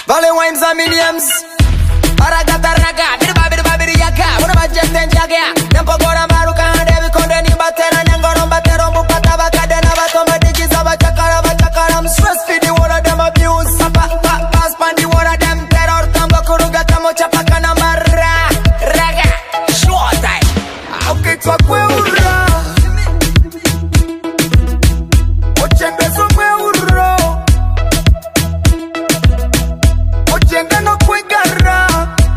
Vale wines and millions. Aragata raga, bidba bidiyaka. Una majete njaga. Tempo gora maruka hande bikonde ni batera nyangoro batero mupata bakade na batoma digiza bachakara. I'm stress for the one of them abuse. Pass pan the one of them terror. Tambo kuruga tamo chapaka na marra. Raga, short time. Okay, to kwe ura. Ochende so kwe ura. Ochende no kwe gara.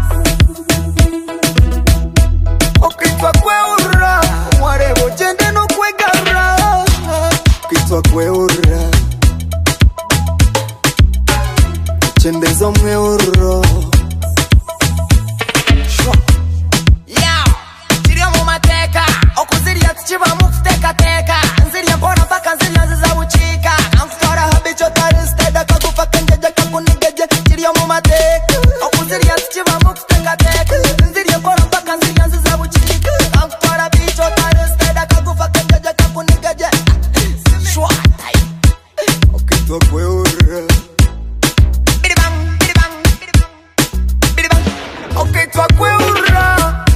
Okay, to kwe ura. Ware ochende no kwe gara. Okay, to kwe ura. Ochende so kwe ura. Chiva mukuteka teka, nziri mbona paka nziri nziza uchika. Amfora habicho tariste da kakufa kenjeje kakunigeje chiriyo mumateka. Okuziri chiva mukuteka teka, nziri mbona paka nziri nziza uchika. Amfora habicho tariste da kakufa kenjeje kakunigeje. Shwa tai. Okitwa kweura. Bidibang, bidibang, bidibang, bidibang. Okitwa kweura.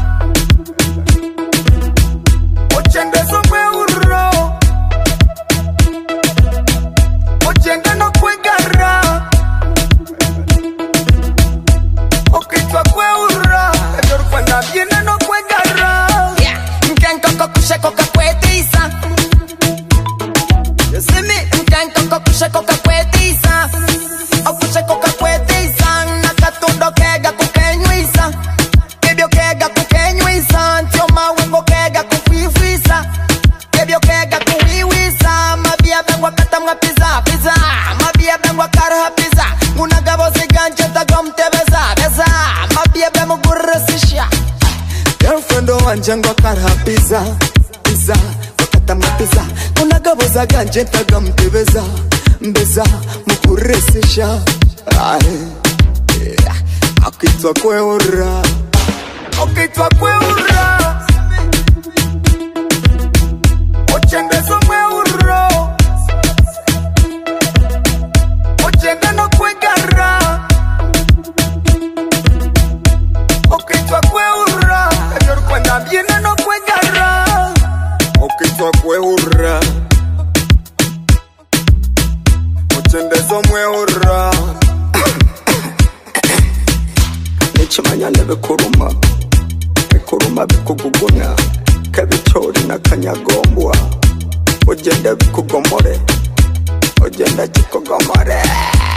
Ochende so kwe uro. Ochende no kwe gara. Okitwa kwe ura. Etor kwenda viene no kwe gara. Nkenko kushe koka kwe tisa. You see me? Nkenko kushe koka kwe tisa. Okushe koka kwe tisa. Nakatundo kega kukenyuisa. Kebyo kega kukenyuisa. Ntioma wengo kega kukwifisa. Kebyo kega kuwiwisa. Mabia bengwa katamga pizza, pizza. Mabia bengwa karha pizza. Ngunagabo ziganje tagomte beza, beza. Mabia bemu gurresisha. Girlfriend wanjangwa karha pizza, pizza. Wakatamga pizza. Ngunagabo ziganje tagomte beza, beza. Mugurresisha. Akitwa kwe ura. Okitwa kwe ura. Ochende so kwe ura. Ochende no kwe gara. Okitwa kwe ura. Etor kwenda viene no kwe gara. Okitwa kwe ura. Ochende so kwe ura. Nechimanya lebe kuruma. Kuruma bikuguguna. Kabichori na kanyagombwa. Ojenda bikugomore. Ojenda chikugomore.